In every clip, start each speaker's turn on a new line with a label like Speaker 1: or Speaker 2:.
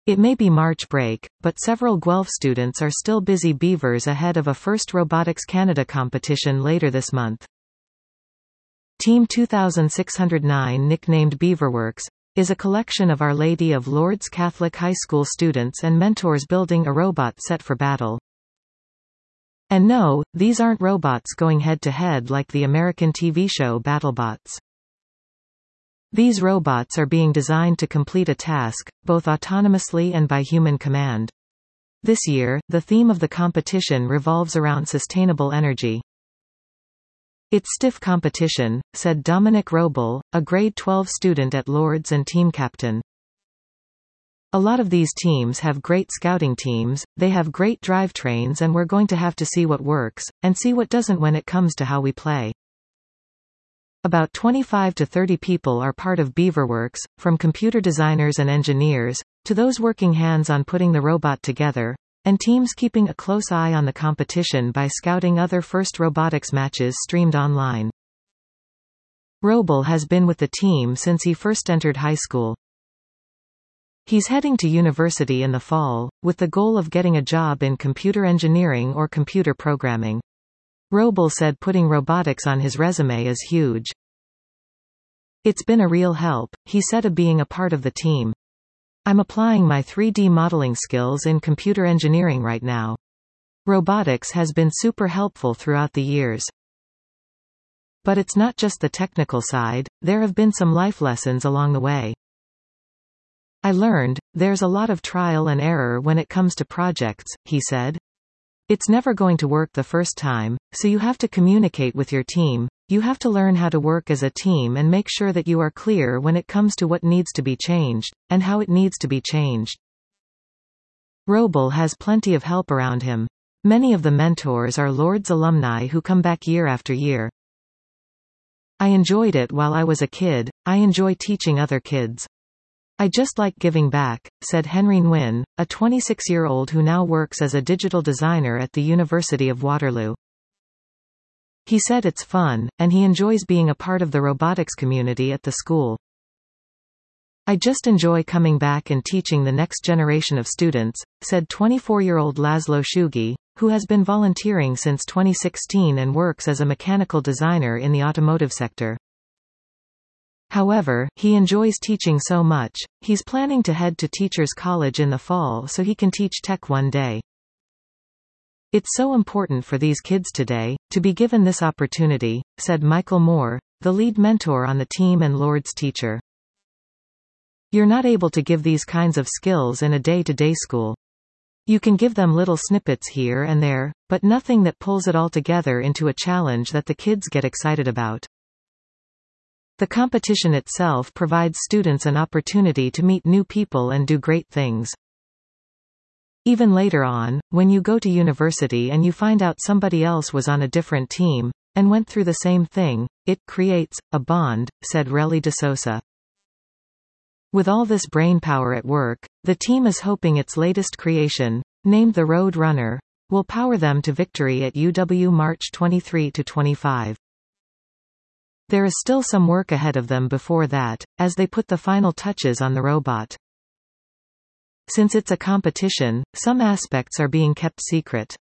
Speaker 1: It may be March break, but several Guelph students are still busy beavers ahead of a first Robotics Canada competition later this month. Team 2609, nicknamed Beaverworks, is a collection of Our Lady of Lourdes Catholic High School students and mentors building a robot set for battle. And no, these aren't robots going head-to-head like the American TV show BattleBots. These robots are being designed to complete a task, both autonomously and by human command. This year, the theme of the competition revolves around sustainable energy. "It's stiff competition," said Dominic Roble, a grade 12 student at Lourdes and team captain. "A lot of these teams have great scouting teams, they have great drivetrains, and we're going to have to see what works, and see what doesn't when it comes to how we play." About 25 to 30 people are part of Beaverworks, from computer designers and engineers, to those working hands on putting the robot together, and teams keeping a close eye on the competition by scouting other FIRST robotics matches streamed online. Roble has been with the team since he first entered high school. He's heading to university in the fall, with the goal of getting a job in computer engineering or computer programming. Roble said putting robotics on his resume is huge. "It's been a real help," he said, of being a part of the team. "I'm applying my 3D modeling skills in computer engineering right now. Robotics has been super helpful throughout the years. But it's not just the technical side, there have been some life lessons along the way. I learned, there's a lot of trial and error when it comes to projects," he said. "It's never going to work the first time, so you have to communicate with your team, you have to learn how to work as a team and make sure that you are clear when it comes to what needs to be changed, and how it needs to be changed." Roble has plenty of help around him. Many of the mentors are Lourdes alumni who come back year after year. "I enjoyed it while I was a kid, I enjoy teaching other kids. I just like giving back," said Henry Nguyen, a 26-year-old who now works as a digital designer at the University of Waterloo. He said it's fun, and he enjoys being a part of the robotics community at the school. "I just enjoy coming back and teaching the next generation of students," said 24-year-old Laszlo Shugi, who has been volunteering since 2016 and works as a mechanical designer in the automotive sector. However, he enjoys teaching so much, he's planning to head to Teachers College in the fall so he can teach tech one day. "It's so important for these kids today, to be given this opportunity," said Michael Moore, the lead mentor on the team and Lourdes teacher. "You're not able to give these kinds of skills in a day-to-day school. You can give them little snippets here and there, but nothing that pulls it all together into a challenge that the kids get excited about. The competition itself provides students an opportunity to meet new people and do great things. Even later on, when you go to university and you find out somebody else was on a different team, and went through the same thing, it creates a bond," said Relly de Sosa. With all this brainpower at work, the team is hoping its latest creation, named the Road Runner, will power them to victory at UW March 23 to 25. There is still some work ahead of them before that, as they put the final touches on the robot. Since it's a competition, some aspects are being kept secret.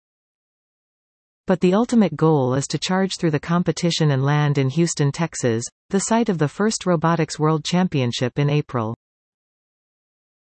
Speaker 1: But the ultimate goal is to charge through the competition and land in Houston, Texas, the site of the first Robotics World Championship in April.